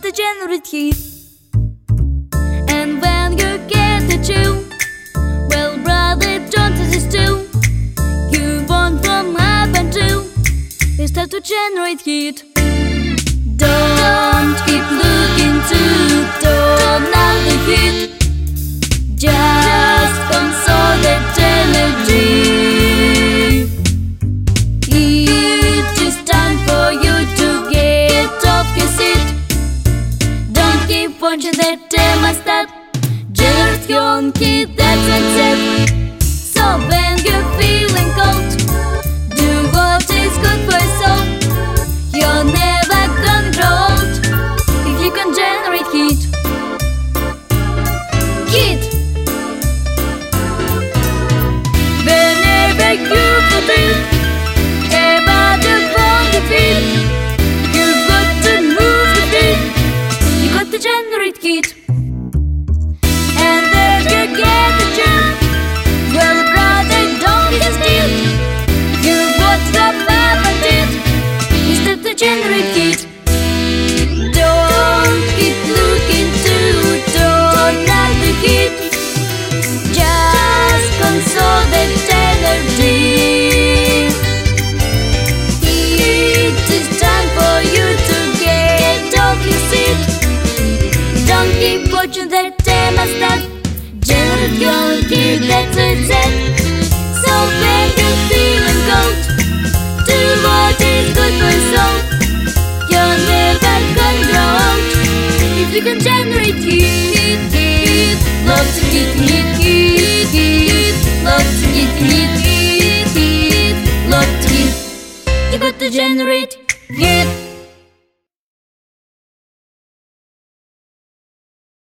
to generate heat. And when you get the chill, well, brother, don't resist too. You want from up until you start to generate heat. Don't keep looking to turn out the heat. Just consolidate energy. It is time for you to get off your seat. Don't keep watching that thermostat. Generate your own heat, that's sunset. So when you're feeling cold, do what is good for your soul. You're never gonna grow old if you can generate heat. Heat. Whenever you feel it, about to want to feel, you've got to move your feet. You got to generate heat. And then you get the jump. Well, brother, don't be still. You've got to stop up and it. You start to generate heat. Don't keep looking to turn out the heat. Just consolidate energy. It is time for you to get off your seat. Don't keep watching that thermostat. Generate your own heat, that's it. So when you're feeling cold, do what is good for your soul. You're never gonna grow old if you can generate heat. Love to heat, love to heat.